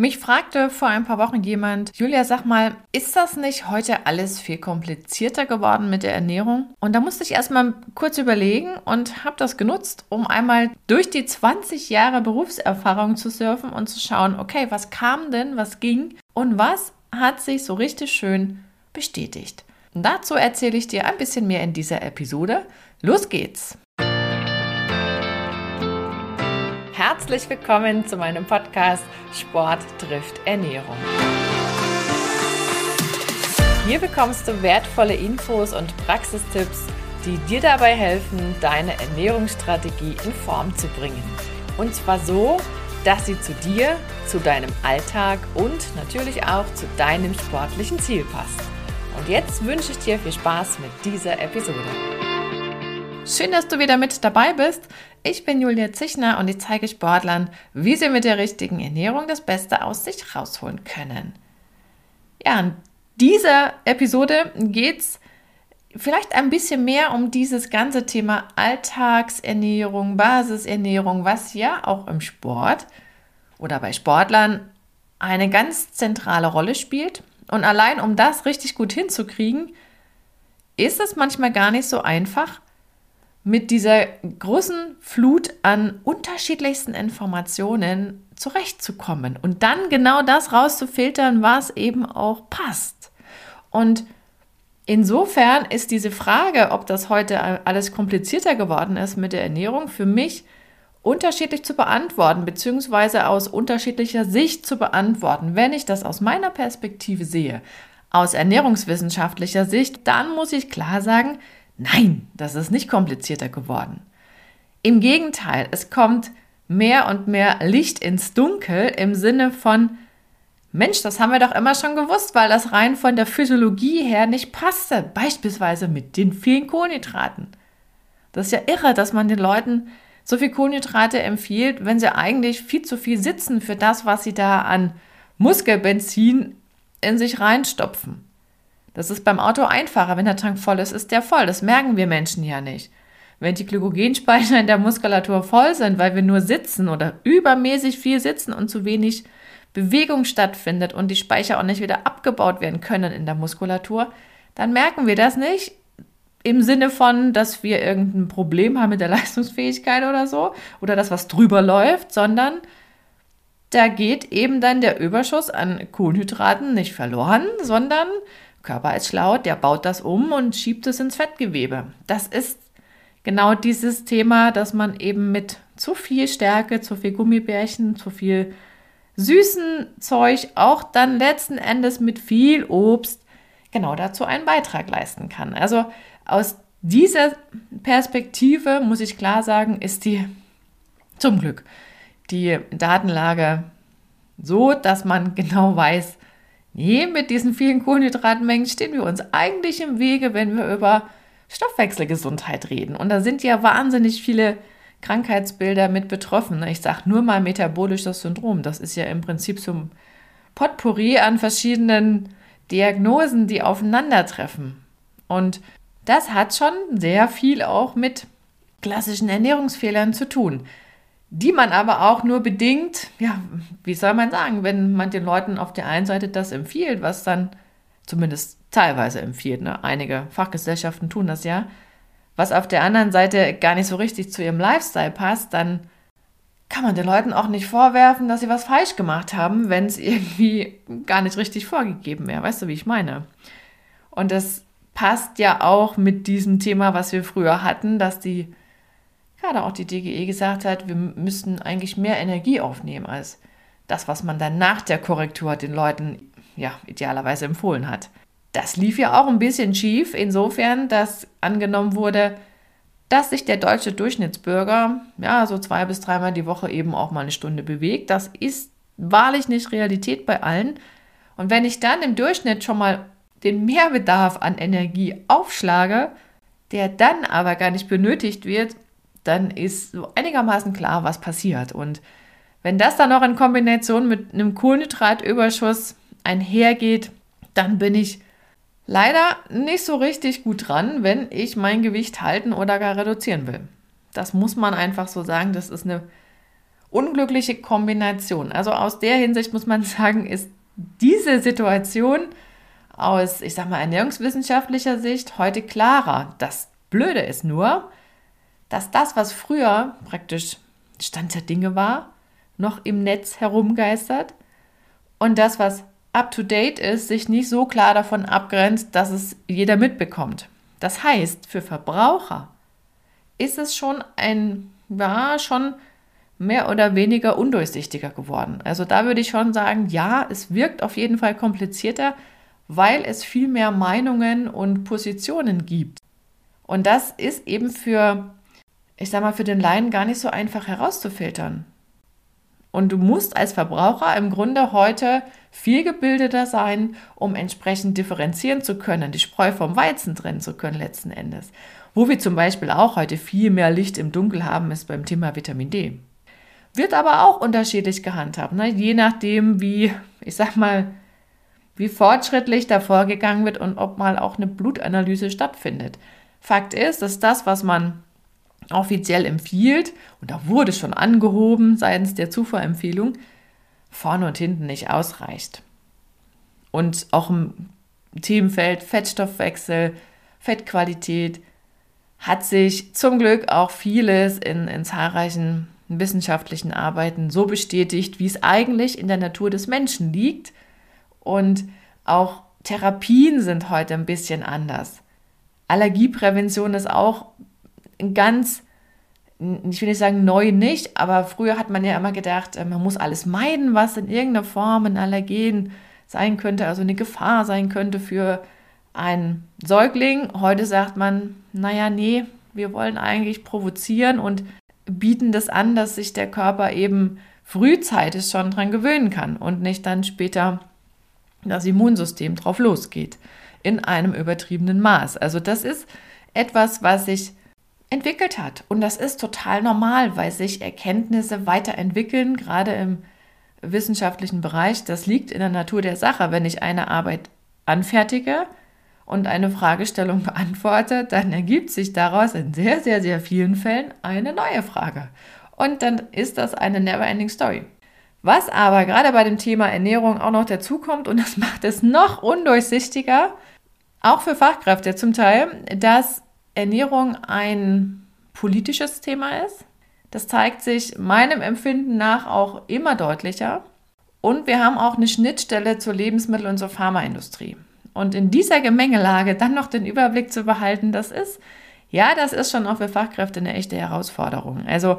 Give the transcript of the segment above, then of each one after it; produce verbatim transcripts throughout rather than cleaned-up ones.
Mich fragte vor ein paar Wochen jemand, Julia, sag mal, ist das nicht heute alles viel komplizierter geworden mit der Ernährung? Und da musste ich erstmal kurz überlegen und habe das genutzt, um einmal durch die zwanzig Jahre Berufserfahrung zu surfen und zu schauen, okay, was kam denn, was ging und was hat sich so richtig schön bestätigt. Und dazu erzähle ich dir ein bisschen mehr in dieser Episode. Los geht's! Herzlich willkommen zu meinem Podcast Sport trifft Ernährung. Hier bekommst du wertvolle Infos und Praxistipps, die dir dabei helfen, deine Ernährungsstrategie in Form zu bringen. Und zwar so, dass sie zu dir, zu deinem Alltag und natürlich auch zu deinem sportlichen Ziel passt. Und jetzt wünsche ich dir viel Spaß mit dieser Episode. Schön, dass du wieder mit dabei bist. Ich bin Julia Zichner und ich zeige Sportlern, wie sie mit der richtigen Ernährung das Beste aus sich rausholen können. Ja, in dieser Episode geht es vielleicht ein bisschen mehr um dieses ganze Thema Alltagsernährung, Basisernährung, was ja auch im Sport oder bei Sportlern eine ganz zentrale Rolle spielt. Und allein um das richtig gut hinzukriegen, ist es manchmal gar nicht so einfach, mit dieser großen Flut an unterschiedlichsten Informationen zurechtzukommen und dann genau das rauszufiltern, was eben auch passt. Und insofern ist diese Frage, ob das heute alles komplizierter geworden ist mit der Ernährung, für mich unterschiedlich zu beantworten, beziehungsweise aus unterschiedlicher Sicht zu beantworten. Wenn ich das aus meiner Perspektive sehe, aus ernährungswissenschaftlicher Sicht, dann muss ich klar sagen, nein, das ist nicht komplizierter geworden. Im Gegenteil, es kommt mehr und mehr Licht ins Dunkel im Sinne von, Mensch, das haben wir doch immer schon gewusst, weil das rein von der Physiologie her nicht passte, beispielsweise mit den vielen Kohlenhydraten. Das ist ja irre, dass man den Leuten so viel Kohlenhydrate empfiehlt, wenn sie eigentlich viel zu viel sitzen für das, was sie da an Muskelbenzin in sich reinstopfen. Das ist beim Auto einfacher. Wenn der Tank voll ist, ist der voll. Das merken wir Menschen ja nicht. Wenn die Glykogenspeicher in der Muskulatur voll sind, weil wir nur sitzen oder übermäßig viel sitzen und zu wenig Bewegung stattfindet und die Speicher auch nicht wieder abgebaut werden können in der Muskulatur, dann merken wir das nicht im Sinne von, dass wir irgendein Problem haben mit der Leistungsfähigkeit oder so oder dass was drüber läuft, sondern da geht eben dann der Überschuss an Kohlenhydraten nicht verloren, sondern Körper ist schlau, der baut das um und schiebt es ins Fettgewebe. Das ist genau dieses Thema, dass man eben mit zu viel Stärke, zu viel Gummibärchen, zu viel süßen Zeug, auch dann letzten Endes mit viel Obst, genau dazu einen Beitrag leisten kann. Also aus dieser Perspektive, muss ich klar sagen, ist die zum Glück die Datenlage so, dass man genau weiß, nee, mit diesen vielen Kohlenhydratmengen stehen wir uns eigentlich im Wege, wenn wir über Stoffwechselgesundheit reden. Und da sind ja wahnsinnig viele Krankheitsbilder mit betroffen. Ich sage nur mal metabolisches Syndrom. Das ist ja im Prinzip so ein Potpourri an verschiedenen Diagnosen, die aufeinandertreffen. Und das hat schon sehr viel auch mit klassischen Ernährungsfehlern zu tun, die man aber auch nur bedingt, ja, wie soll man sagen, wenn man den Leuten auf der einen Seite das empfiehlt, was dann zumindest teilweise empfiehlt, ne? Einige Fachgesellschaften tun das ja, was auf der anderen Seite gar nicht so richtig zu ihrem Lifestyle passt, dann kann man den Leuten auch nicht vorwerfen, dass sie was falsch gemacht haben, wenn es irgendwie gar nicht richtig vorgegeben wäre. Weißt du, wie ich meine? Und das passt ja auch mit diesem Thema, was wir früher hatten, dass die gerade auch die D G E gesagt hat, wir müssten eigentlich mehr Energie aufnehmen als das, was man dann nach der Korrektur den Leuten ja idealerweise empfohlen hat. Das lief ja auch ein bisschen schief, insofern, dass angenommen wurde, dass sich der deutsche Durchschnittsbürger ja so zwei bis dreimal die Woche eben auch mal eine Stunde bewegt. Das ist wahrlich nicht Realität bei allen. Und wenn ich dann im Durchschnitt schon mal den Mehrbedarf an Energie aufschlage, der dann aber gar nicht benötigt wird, dann ist so einigermaßen klar, was passiert. Und wenn das dann noch in Kombination mit einem Kohlenhydratüberschuss einhergeht, dann bin ich leider nicht so richtig gut dran, wenn ich mein Gewicht halten oder gar reduzieren will. Das muss man einfach so sagen. Das ist eine unglückliche Kombination. Also aus der Hinsicht muss man sagen, ist diese Situation aus, ich sag mal, ernährungswissenschaftlicher Sicht heute klarer. Das Blöde ist nur, dass das, was früher praktisch Stand der Dinge war, noch im Netz herumgeistert und das, was up-to-date ist, sich nicht so klar davon abgrenzt, dass es jeder mitbekommt. Das heißt, für Verbraucher ist es schon ein, ja, schon mehr oder weniger undurchsichtiger geworden. Also da würde ich schon sagen, ja, es wirkt auf jeden Fall komplizierter, weil es viel mehr Meinungen und Positionen gibt. Und das ist eben für, ich sag mal, für den Laien gar nicht so einfach herauszufiltern. Und du musst als Verbraucher im Grunde heute viel gebildeter sein, um entsprechend differenzieren zu können, die Spreu vom Weizen trennen zu können letzten Endes. Wo wir zum Beispiel auch heute viel mehr Licht im Dunkel haben, ist beim Thema Vitamin D. Wird aber auch unterschiedlich gehandhabt, ne? Je nachdem, wie, ich sag mal, wie fortschrittlich da vorgegangen wird und ob mal auch eine Blutanalyse stattfindet. Fakt ist, dass das, was man offiziell empfiehlt, und da wurde schon angehoben seitens der Zufuhrempfehlung, vorne und hinten nicht ausreicht. Und auch im Themenfeld Fettstoffwechsel, Fettqualität hat sich zum Glück auch vieles in, in zahlreichen wissenschaftlichen Arbeiten so bestätigt, wie es eigentlich in der Natur des Menschen liegt. Und auch Therapien sind heute ein bisschen anders. Allergieprävention ist auch ein ganz, ich will nicht sagen neu nicht, aber früher hat man ja immer gedacht, man muss alles meiden, was in irgendeiner Form ein Allergen sein könnte, also eine Gefahr sein könnte für einen Säugling. Heute sagt man, naja, nee, wir wollen eigentlich provozieren und bieten das an, dass sich der Körper eben frühzeitig schon dran gewöhnen kann und nicht dann später das Immunsystem drauf losgeht in einem übertriebenen Maß. Also das ist etwas, was sich entwickelt hat und das ist total normal, weil sich Erkenntnisse weiterentwickeln, gerade im wissenschaftlichen Bereich. Das liegt in der Natur der Sache. Wenn ich eine Arbeit anfertige und eine Fragestellung beantworte, dann ergibt sich daraus in sehr, sehr, sehr vielen Fällen eine neue Frage. Und dann ist das eine never-ending Story. Was aber gerade bei dem Thema Ernährung auch noch dazukommt, und das macht es noch undurchsichtiger, auch für Fachkräfte zum Teil, dass Ernährung ein politisches Thema ist. Das zeigt sich meinem Empfinden nach auch immer deutlicher. Und wir haben auch eine Schnittstelle zur Lebensmittel- und zur Pharmaindustrie. Und in dieser Gemengelage dann noch den Überblick zu behalten, das ist, ja, das ist schon auch für Fachkräfte eine echte Herausforderung. Also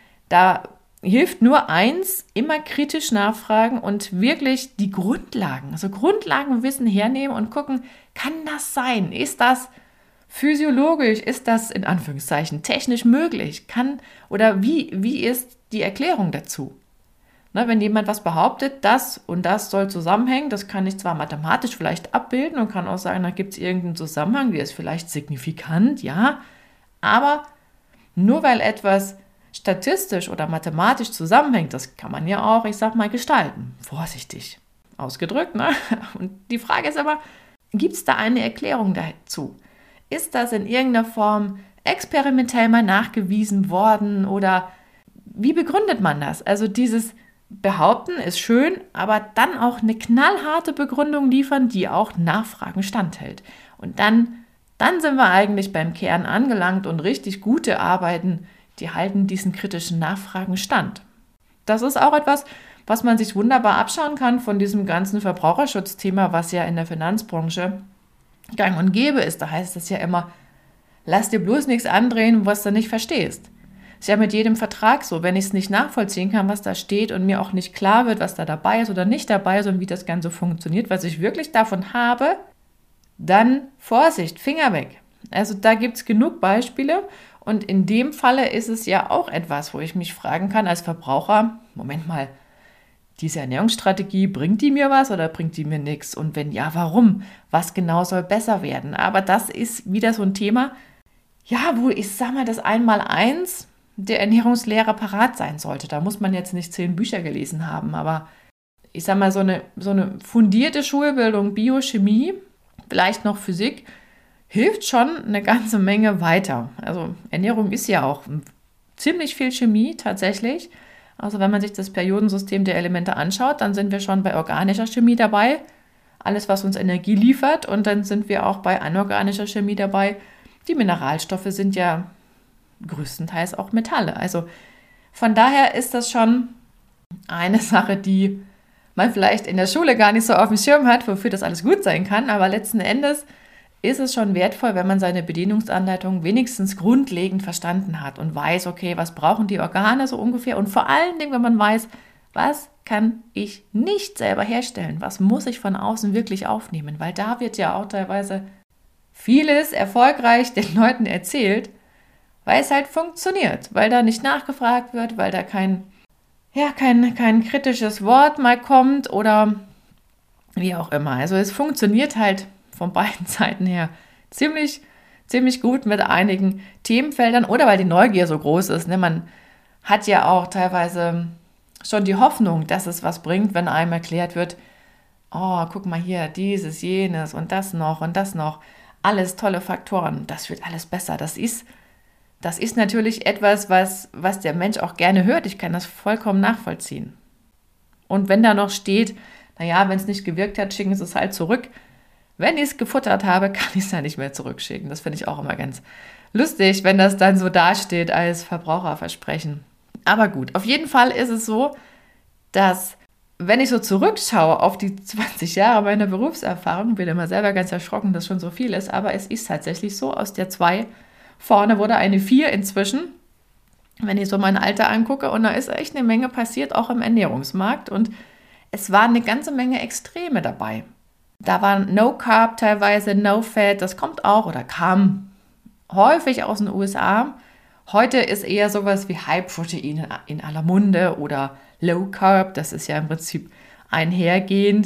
da hilft nur eins, immer kritisch nachfragen und wirklich die Grundlagen, also Grundlagenwissen hernehmen und gucken, kann das sein? Ist das physiologisch? Ist das in Anführungszeichen technisch möglich? Kann oder wie, wie ist die Erklärung dazu? Ne, wenn jemand was behauptet, das und das soll zusammenhängen, das kann ich zwar mathematisch vielleicht abbilden und kann auch sagen, da gibt es irgendeinen Zusammenhang, der ist vielleicht signifikant, ja, aber nur weil etwas statistisch oder mathematisch zusammenhängt, das kann man ja auch, ich sag mal, gestalten. Vorsichtig ausgedrückt, ne? Und die Frage ist aber, gibt es da eine Erklärung dazu? Ist das in irgendeiner Form experimentell mal nachgewiesen worden oder wie begründet man das? Also dieses Behaupten ist schön, aber dann auch eine knallharte Begründung liefern, die auch Nachfragen standhält. Und dann, dann sind wir eigentlich beim Kern angelangt und richtig gute Arbeiten, die halten diesen kritischen Nachfragen stand. Das ist auch etwas, was man sich wunderbar abschauen kann von diesem ganzen Verbraucherschutzthema, was ja in der Finanzbranche gang und gäbe ist. Da heißt es ja immer, lass dir bloß nichts andrehen, was du nicht verstehst. Ist ja mit jedem Vertrag so, wenn ich es nicht nachvollziehen kann, was da steht und mir auch nicht klar wird, was da dabei ist oder nicht dabei ist und wie das Ganze funktioniert, was ich wirklich davon habe, dann Vorsicht, Finger weg. Also da gibt es genug Beispiele und in dem Falle ist es ja auch etwas, wo ich mich fragen kann als Verbraucher, Moment mal, diese Ernährungsstrategie, bringt die mir was oder bringt die mir nichts? Und wenn ja, warum? Was genau soll besser werden? Aber das ist wieder so ein Thema, ja, wo ich sag mal, das Einmaleins der Ernährungslehrer parat sein sollte. Da muss man jetzt nicht zehn Bücher gelesen haben, aber ich sag mal, so eine, so eine fundierte Schulbildung, Biochemie, vielleicht noch Physik, hilft schon eine ganze Menge weiter. Also Ernährung ist ja auch ziemlich viel Chemie tatsächlich, Also wenn man sich das Periodensystem der Elemente anschaut, dann sind wir schon bei organischer Chemie dabei, alles, was uns Energie liefert. Und dann sind wir auch bei anorganischer Chemie dabei. Die Mineralstoffe sind ja größtenteils auch Metalle. Also von daher ist das schon eine Sache, die man vielleicht in der Schule gar nicht so auf dem Schirm hat, wofür das alles gut sein kann. Aber letzten Endes ist es schon wertvoll, wenn man seine Bedienungsanleitung wenigstens grundlegend verstanden hat und weiß, okay, was brauchen die Organe so ungefähr? Und vor allen Dingen, wenn man weiß, was kann ich nicht selber herstellen? Was muss ich von außen wirklich aufnehmen? Weil da wird ja auch teilweise vieles erfolgreich den Leuten erzählt, weil es halt funktioniert, weil da nicht nachgefragt wird, weil da kein, ja, kein, kein kritisches Wort mal kommt oder wie auch immer. Also es funktioniert halt von beiden Seiten her ziemlich, ziemlich gut mit einigen Themenfeldern oder weil die Neugier so groß ist. Ne? Man hat ja auch teilweise schon die Hoffnung, dass es was bringt, wenn einem erklärt wird, oh, guck mal hier, dieses, jenes und das noch und das noch. Alles tolle Faktoren, das wird alles besser. Das ist, das ist natürlich etwas, was, was der Mensch auch gerne hört. Ich kann das vollkommen nachvollziehen. Und wenn da noch steht, naja, wenn es nicht gewirkt hat, schicken Sie es halt zurück. Wenn ich es gefuttert habe, kann ich es ja nicht mehr zurückschicken. Das finde ich auch immer ganz lustig, wenn das dann so dasteht als Verbraucherversprechen. Aber gut, auf jeden Fall ist es so, dass wenn ich so zurückschaue auf die zwanzig Jahre meiner Berufserfahrung, bin immer selber ganz erschrocken, dass schon so viel ist, aber es ist tatsächlich so, aus der zwei vorne wurde eine vier inzwischen, wenn ich so mein Alter angucke, und da ist echt eine Menge passiert, auch im Ernährungsmarkt, und es waren eine ganze Menge Extreme dabei. Da waren No Carb teilweise, No Fat, das kommt auch oder kam häufig aus den U S A. Heute ist eher sowas wie High Protein in aller Munde oder Low Carb, das ist ja im Prinzip einhergehend.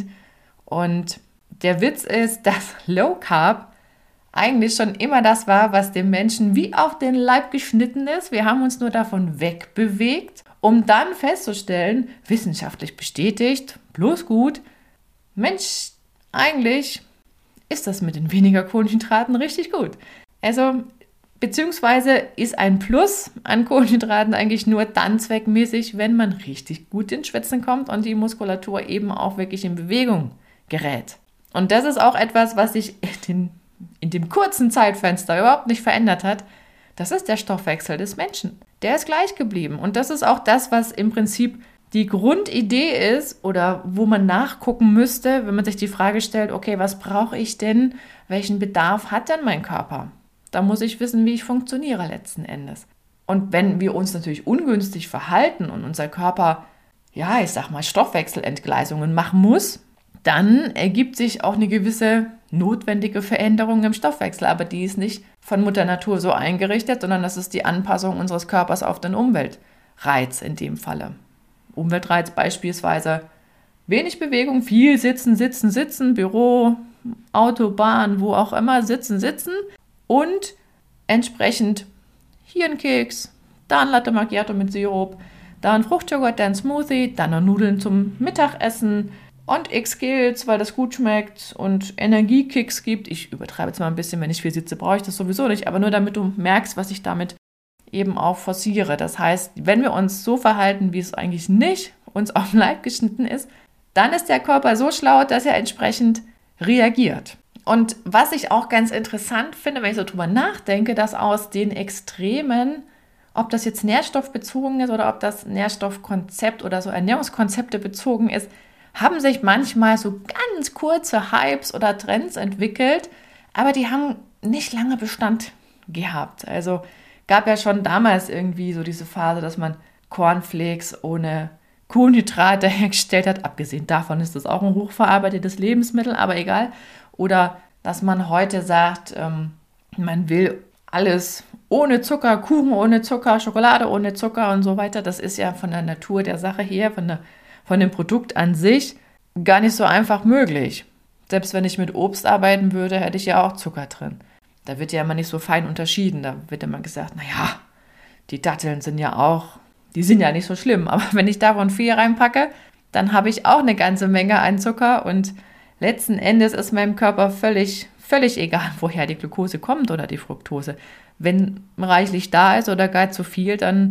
Und der Witz ist, dass Low Carb eigentlich schon immer das war, was dem Menschen wie auf den Leib geschnitten ist. Wir haben uns nur davon wegbewegt, um dann festzustellen, wissenschaftlich bestätigt, bloß gut, Mensch, eigentlich ist das mit den weniger Kohlenhydraten richtig gut. Also beziehungsweise ist ein Plus an Kohlenhydraten eigentlich nur dann zweckmäßig, wenn man richtig gut ins Schwitzen kommt und die Muskulatur eben auch wirklich in Bewegung gerät. Und das ist auch etwas, was sich in, den, in dem kurzen Zeitfenster überhaupt nicht verändert hat. Das ist der Stoffwechsel des Menschen. Der ist gleich geblieben. Und das ist auch das, was im Prinzip die Grundidee ist oder wo man nachgucken müsste, wenn man sich die Frage stellt, okay, was brauche ich denn? Welchen Bedarf hat denn mein Körper? Da muss ich wissen, wie ich funktioniere letzten Endes. Und wenn wir uns natürlich ungünstig verhalten und unser Körper, ja, ich sag mal, Stoffwechselentgleisungen machen muss, dann ergibt sich auch eine gewisse notwendige Veränderung im Stoffwechsel. Aber die ist nicht von Mutter Natur so eingerichtet, sondern das ist die Anpassung unseres Körpers auf den Umweltreiz in dem Falle. Umweltreiz beispielsweise wenig Bewegung, viel Sitzen, Sitzen, Sitzen, Büro, Autobahn, wo auch immer, Sitzen, Sitzen. Und entsprechend hier ein Keks, da ein Latte Macchiato mit Sirup, da ein Fruchtjoghurt, dann ein Smoothie, dann noch Nudeln zum Mittagessen und X-Skills, weil das gut schmeckt und Energiekicks gibt. Ich übertreibe jetzt mal ein bisschen, wenn ich viel sitze, brauche ich das sowieso nicht, aber nur damit du merkst, was ich damit eben auch forciere. Das heißt, wenn wir uns so verhalten, wie es eigentlich nicht uns auf den Leib geschnitten ist, dann ist der Körper so schlau, dass er entsprechend reagiert. Und was ich auch ganz interessant finde, wenn ich so drüber nachdenke, dass aus den Extremen, ob das jetzt nährstoffbezogen ist oder ob das Nährstoffkonzept oder so Ernährungskonzepte bezogen ist, haben sich manchmal so ganz kurze Hypes oder Trends entwickelt, aber die haben nicht lange Bestand gehabt. Also gab ja schon damals irgendwie so diese Phase, dass man Cornflakes ohne Kohlenhydrate hergestellt hat. Abgesehen davon ist das auch ein hochverarbeitetes Lebensmittel, aber egal. Oder dass man heute sagt, ähm, man will alles ohne Zucker, Kuchen ohne Zucker, Schokolade ohne Zucker und so weiter. Das ist ja von der Natur der Sache her, von, der, von dem Produkt an sich gar nicht so einfach möglich. Selbst wenn ich mit Obst arbeiten würde, hätte ich ja auch Zucker drin. Da wird ja immer nicht so fein unterschieden. Da wird immer gesagt, naja, die Datteln sind ja auch, die sind ja nicht so schlimm. Aber wenn ich davon vier reinpacke, dann habe ich auch eine ganze Menge an Zucker und letzten Endes ist meinem Körper völlig, völlig egal, woher die Glucose kommt oder die Fructose. Wenn reichlich da ist oder gar zu viel, dann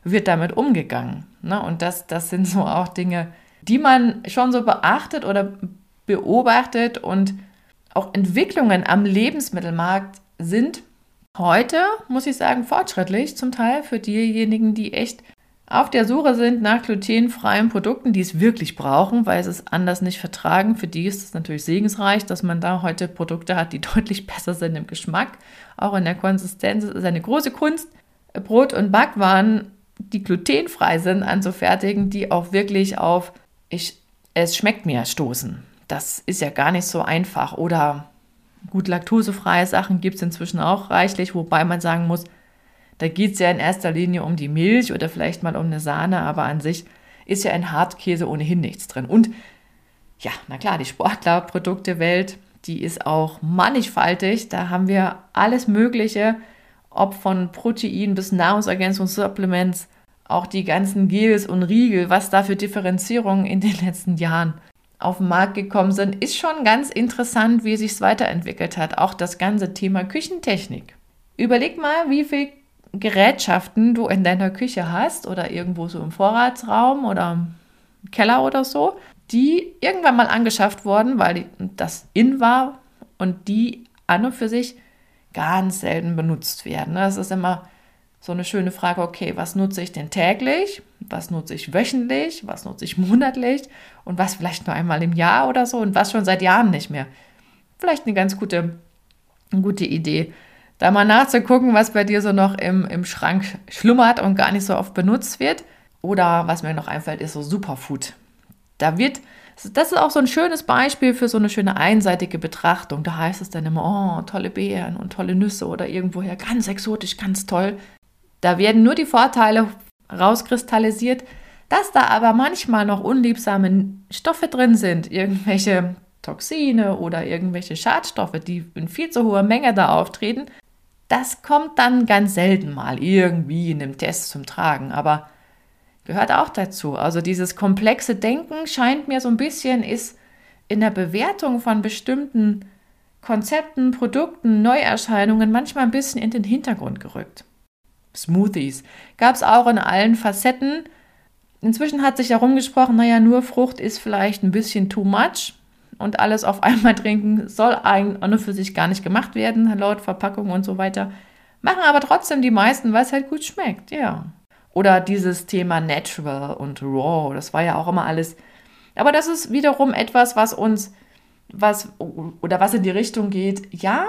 wird damit umgegangen? Ne? Und das, das sind so auch Dinge, die man schon so beachtet oder beobachtet, und auch Entwicklungen am Lebensmittelmarkt sind heute, muss ich sagen, fortschrittlich zum Teil für diejenigen, die echt auf der Suche sind nach glutenfreien Produkten, die es wirklich brauchen, weil sie es anders nicht vertragen. Für die ist es natürlich segensreich, dass man da heute Produkte hat, die deutlich besser sind im Geschmack, auch in der Konsistenz. Es ist eine große Kunst, Brot- und Backwaren, die glutenfrei sind, anzufertigen, die auch wirklich auf ich, es schmeckt mir stoßen. Das ist ja gar nicht so einfach. Oder gut, laktosefreie Sachen gibt es inzwischen auch reichlich, wobei man sagen muss, da geht es ja in erster Linie um die Milch oder vielleicht mal um eine Sahne, aber an sich ist ja in Hartkäse ohnehin nichts drin. Und ja, na klar, die Sportlerprodukte-Welt, die ist auch mannigfaltig. Da haben wir alles Mögliche, ob von Protein bis Nahrungsergänzungssupplements, auch die ganzen Gels und Riegel, was da für Differenzierungen in den letzten Jahren auf den Markt gekommen sind, ist schon ganz interessant, wie es sich weiterentwickelt hat. Auch das ganze Thema Küchentechnik. Überleg mal, wie viel Gerätschaften du in deiner Küche hast oder irgendwo so im Vorratsraum oder im Keller oder so, die irgendwann mal angeschafft wurden, weil das in war und die an und für sich ganz selten benutzt werden. Das ist immer so eine schöne Frage, okay, was nutze ich denn täglich, was nutze ich wöchentlich, was nutze ich monatlich und was vielleicht nur einmal im Jahr oder so und was schon seit Jahren nicht mehr. Vielleicht eine ganz gute, eine gute Idee, da mal nachzugucken, was bei dir so noch im, im Schrank schlummert und gar nicht so oft benutzt wird. Oder was mir noch einfällt, ist so Superfood. Da wird, das ist auch so ein schönes Beispiel für so eine schöne einseitige Betrachtung. Da heißt es dann immer, oh, tolle Beeren und tolle Nüsse oder irgendwoher ganz exotisch, ganz toll. Da werden nur die Vorteile rauskristallisiert, dass da aber manchmal noch unliebsame Stoffe drin sind, irgendwelche Toxine oder irgendwelche Schadstoffe, die in viel zu hoher Menge da auftreten. Das kommt dann ganz selten mal irgendwie in einem Test zum Tragen, aber gehört auch dazu. Also dieses komplexe Denken scheint mir so ein bisschen, ist in der Bewertung von bestimmten Konzepten, Produkten, Neuerscheinungen manchmal ein bisschen in den Hintergrund gerückt. Smoothies gab es auch in allen Facetten. Inzwischen hat sich herumgesprochen, naja, nur Frucht ist vielleicht ein bisschen too much. Und alles auf einmal trinken soll eigentlich an und für sich gar nicht gemacht werden, laut Verpackung und so weiter. Machen aber trotzdem die meisten, weil es halt gut schmeckt, ja. Oder dieses Thema Natural und Raw, das war ja auch immer alles. Aber das ist wiederum etwas, was uns, was, oder was in die Richtung geht, ja,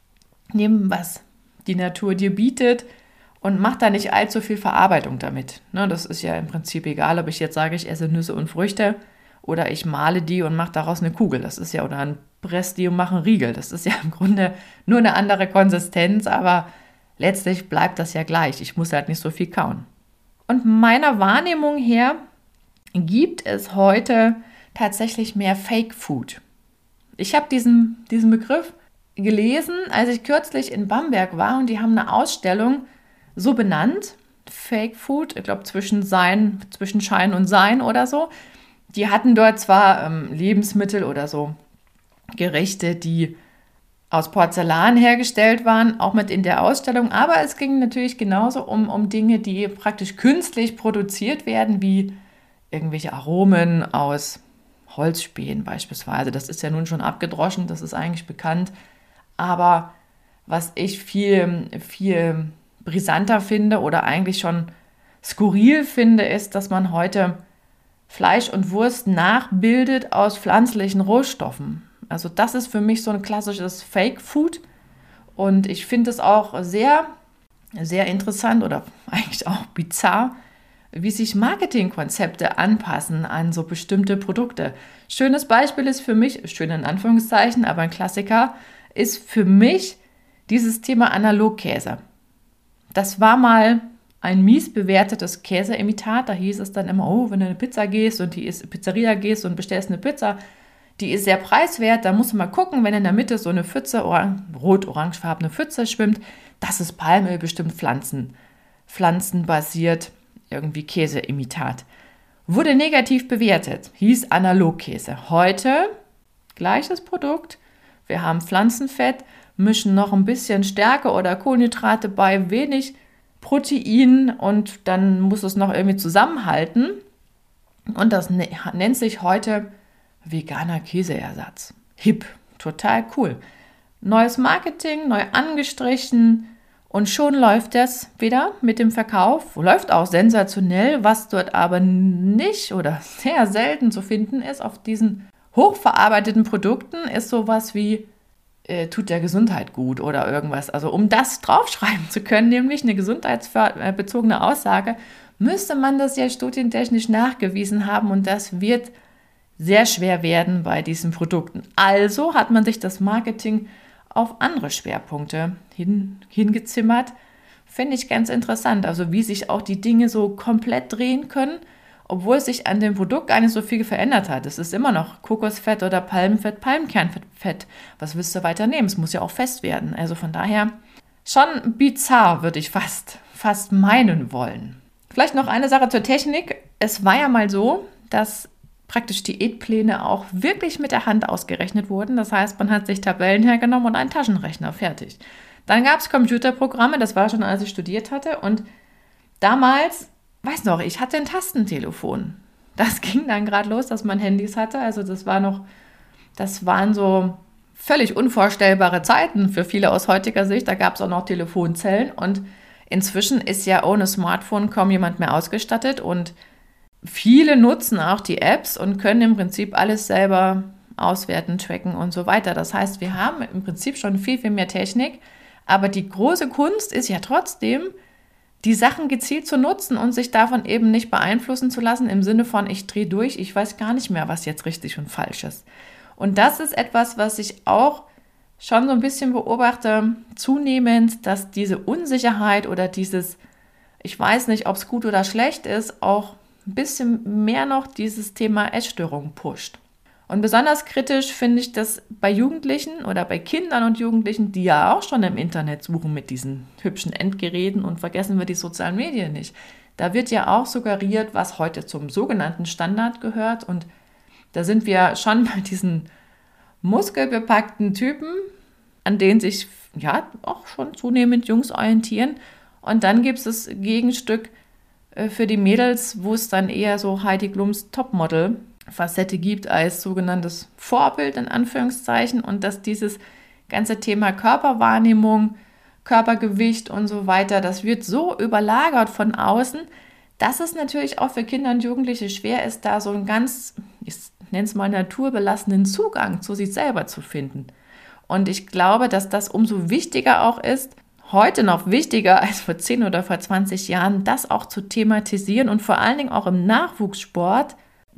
nimm, was die Natur dir bietet und mach da nicht allzu viel Verarbeitung damit. Ne, das ist ja im Prinzip egal, ob ich jetzt sage, ich esse Nüsse und Früchte, oder ich male die und mache daraus eine Kugel. Das ist ja, oder ein Press die und mache einen Riegel. Das ist ja im Grunde nur eine andere Konsistenz, aber letztlich bleibt das ja gleich. Ich muss halt nicht so viel kauen. Und meiner Wahrnehmung her gibt es heute tatsächlich mehr Fake Food. Ich habe diesen, diesen Begriff gelesen, als ich kürzlich in Bamberg war und die haben eine Ausstellung so benannt, Fake Food, ich glaube zwischen Sein, zwischen Schein und Sein oder so. Die hatten dort zwar ähm, Lebensmittel oder so Gerichte, die aus Porzellan hergestellt waren, auch mit in der Ausstellung, aber es ging natürlich genauso um, um Dinge, die praktisch künstlich produziert werden, wie irgendwelche Aromen aus Holzspänen beispielsweise. Das ist ja nun schon abgedroschen, das ist eigentlich bekannt, aber was ich viel, viel brisanter finde oder eigentlich schon skurril finde, ist, dass man heute Fleisch und Wurst nachbildet aus pflanzlichen Rohstoffen. Also das ist für mich so ein klassisches Fake-Food und ich finde es auch sehr, sehr interessant oder eigentlich auch bizarr, wie sich Marketingkonzepte anpassen an so bestimmte Produkte. Schönes Beispiel ist für mich, schön in Anführungszeichen, aber ein Klassiker, ist für mich dieses Thema Analogkäse. Das war mal ein mies bewertetes Käseimitat. Da hieß es dann immer, oh, wenn du eine Pizza gehst und die ist Pizzeria gehst und bestellst eine Pizza, die ist sehr preiswert, da musst du mal gucken, wenn in der Mitte so eine Pfütze, orang- rot-orangefarbene Pfütze schwimmt, das ist Palmöl, bestimmt Pflanzen, pflanzenbasiert, irgendwie Käseimitat. Wurde negativ bewertet, hieß Analogkäse. Heute gleiches Produkt, wir haben Pflanzenfett, mischen noch ein bisschen Stärke oder Kohlenhydrate bei, wenig Protein und dann muss es noch irgendwie zusammenhalten. Und das ne- nennt sich heute veganer Käseersatz. Hip, total cool. Neues Marketing, neu angestrichen und schon läuft das wieder mit dem Verkauf. Läuft auch sensationell, was dort aber nicht oder sehr selten zu finden ist auf diesen hochverarbeiteten Produkten, ist sowas wie äh, tut der Gesundheit gut oder irgendwas. Also um das draufschreiben zu können, nämlich eine gesundheitsbezogene Aussage, müsste man das ja studientechnisch nachgewiesen haben und das wird sehr schwer werden bei diesen Produkten. Also hat man sich das Marketing auf andere Schwerpunkte hin, hingezimmert. Finde ich ganz interessant, also wie sich auch die Dinge so komplett drehen können, obwohl sich an dem Produkt gar nicht so viel verändert hat. Es ist immer noch Kokosfett oder Palmfett, Palmkernfett. Was willst du weiter nehmen? Es muss ja auch fest werden. Also von daher schon bizarr, würde ich fast, fast meinen wollen. Vielleicht noch eine Sache zur Technik. Es war ja mal so, dass praktisch Diätpläne auch wirklich mit der Hand ausgerechnet wurden. Das heißt, man hat sich Tabellen hergenommen und einen Taschenrechner, fertig. Dann gab es Computerprogramme, das war schon, als ich studiert hatte. Und damals, weiß noch, ich hatte ein Tastentelefon. Das ging dann gerade los, dass man Handys hatte. Also das war noch, das waren so völlig unvorstellbare Zeiten für viele aus heutiger Sicht. Da gab es auch noch Telefonzellen. Und inzwischen ist ja ohne Smartphone kaum jemand mehr ausgestattet. Und viele nutzen auch die Apps und können im Prinzip alles selber auswerten, tracken und so weiter. Das heißt, wir haben im Prinzip schon viel, viel mehr Technik, aber die große Kunst ist ja trotzdem, die Sachen gezielt zu nutzen und sich davon eben nicht beeinflussen zu lassen, im Sinne von, ich drehe durch, ich weiß gar nicht mehr, was jetzt richtig und falsch ist. Und das ist etwas, was ich auch schon so ein bisschen beobachte, zunehmend, dass diese Unsicherheit oder dieses, ich weiß nicht, ob es gut oder schlecht ist, auch ein bisschen mehr noch dieses Thema Essstörung pusht. Und besonders kritisch finde ich das bei Jugendlichen oder bei Kindern und Jugendlichen, die ja auch schon im Internet suchen mit diesen hübschen Endgeräten und vergessen wir die sozialen Medien nicht. Da wird ja auch suggeriert, was heute zum sogenannten Standard gehört und da sind wir schon bei diesen muskelbepackten Typen, an denen sich ja auch schon zunehmend Jungs orientieren und dann gibt es das Gegenstück für die Mädels, wo es dann eher so Heidi Klums Topmodel-Facette gibt als sogenanntes Vorbild in Anführungszeichen und dass dieses ganze Thema Körperwahrnehmung, Körpergewicht und so weiter, das wird so überlagert von außen, dass es natürlich auch für Kinder und Jugendliche schwer ist, da so einen ganz, ich nenne es mal naturbelassenen Zugang zu sich selber zu finden. Und ich glaube, dass das umso wichtiger auch ist, heute noch wichtiger als vor zehn oder vor zwanzig Jahren, das auch zu thematisieren und vor allen Dingen auch im Nachwuchssport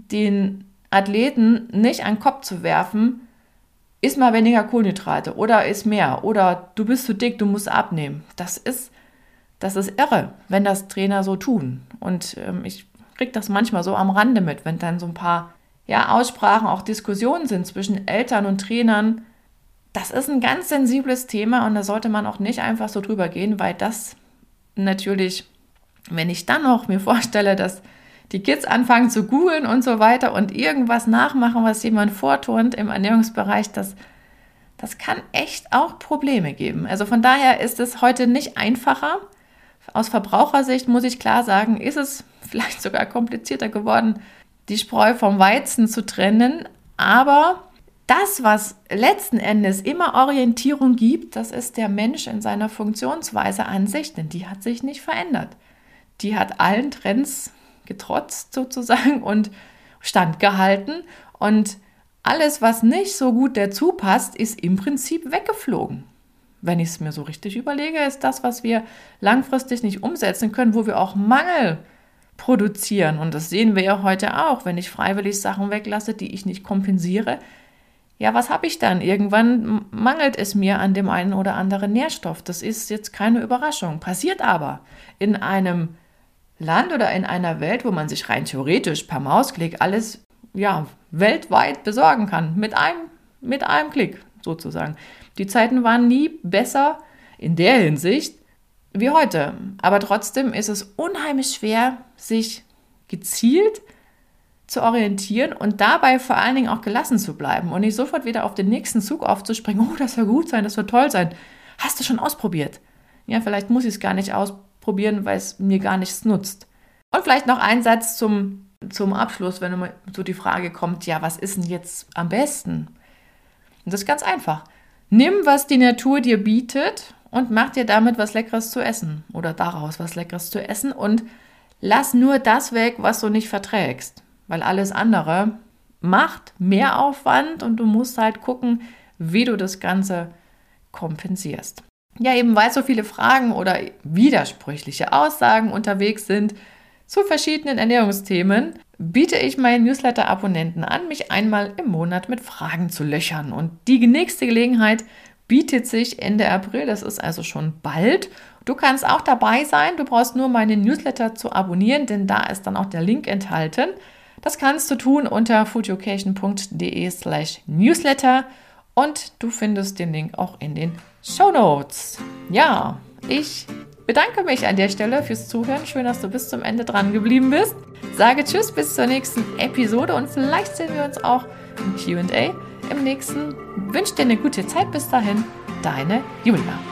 den Athleten nicht an den Kopf zu werfen, iss mal weniger Kohlenhydrate oder iss mehr oder du bist zu dick, du musst abnehmen. Das ist, das ist irre, wenn das Trainer so tun. Und ähm, ich kriege das manchmal so am Rande mit, wenn dann so ein paar ja, Aussprachen, auch Diskussionen sind zwischen Eltern und Trainern. Das ist ein ganz sensibles Thema und da sollte man auch nicht einfach so drüber gehen, weil das natürlich, wenn ich dann noch mir vorstelle, dass die Kids anfangen zu googeln und so weiter und irgendwas nachmachen, was jemand vorturnt im Ernährungsbereich, das, das kann echt auch Probleme geben. Also von daher ist es heute nicht einfacher. Aus Verbrauchersicht muss ich klar sagen, ist es vielleicht sogar komplizierter geworden, die Spreu vom Weizen zu trennen, aber das, was letzten Endes immer Orientierung gibt, das ist der Mensch in seiner Funktionsweise an sich, denn die hat sich nicht verändert. Die hat allen Trends getrotzt sozusagen und standgehalten und alles, was nicht so gut dazu passt, ist im Prinzip weggeflogen. Wenn ich es mir so richtig überlege, ist das, was wir langfristig nicht umsetzen können, wo wir auch Mangel produzieren und das sehen wir ja heute auch, wenn ich freiwillig Sachen weglasse, die ich nicht kompensiere. Ja, was habe ich dann? Irgendwann mangelt es mir an dem einen oder anderen Nährstoff. Das ist jetzt keine Überraschung. Passiert aber in einem Land oder in einer Welt, wo man sich rein theoretisch per Mausklick alles ja, weltweit besorgen kann. Mit einem, mit einem Klick sozusagen. Die Zeiten waren nie besser in der Hinsicht wie heute. Aber trotzdem ist es unheimlich schwer, sich gezielt zu orientieren und dabei vor allen Dingen auch gelassen zu bleiben und nicht sofort wieder auf den nächsten Zug aufzuspringen. Oh, das soll gut sein, das soll toll sein. Hast du schon ausprobiert? Ja, vielleicht muss ich es gar nicht ausprobieren. ausprobieren, weil es mir gar nichts nutzt. Und vielleicht noch ein Satz zum, zum Abschluss, wenn immer so die Frage kommt, ja, was ist denn jetzt am besten? Und das ist ganz einfach. Nimm, was die Natur dir bietet und mach dir damit was Leckeres zu essen oder daraus was Leckeres zu essen und lass nur das weg, was du nicht verträgst, weil alles andere macht mehr Aufwand und du musst halt gucken, wie du das Ganze kompensierst. Ja, eben weil so viele Fragen oder widersprüchliche Aussagen unterwegs sind zu verschiedenen Ernährungsthemen, biete ich meinen Newsletter-Abonnenten an, mich einmal im Monat mit Fragen zu löchern. Und die nächste Gelegenheit bietet sich Ende April, das ist also schon bald. Du kannst auch dabei sein, du brauchst nur meinen Newsletter zu abonnieren, denn da ist dann auch der Link enthalten. Das kannst du tun unter foodeducation.de slash newsletter und du findest den Link auch in den Shownotes. Ja, ich bedanke mich an der Stelle fürs Zuhören. Schön, dass du bis zum Ende dran geblieben bist. Sage Tschüss bis zur nächsten Episode und vielleicht sehen wir uns auch im Q und A im nächsten. Wünsche dir eine gute Zeit bis dahin. Deine Julia.